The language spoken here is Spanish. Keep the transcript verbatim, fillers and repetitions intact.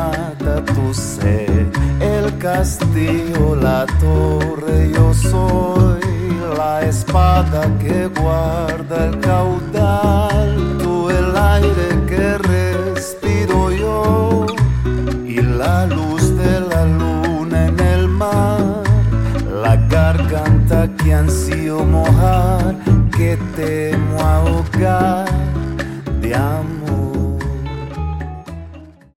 mata tu sed, el castillo, la torre, yo soy la espada que guarda el caudal, tú el aire que respiro yo y la luz de la luna en el mar, la garganta que ansío mojar, que temo ahogar.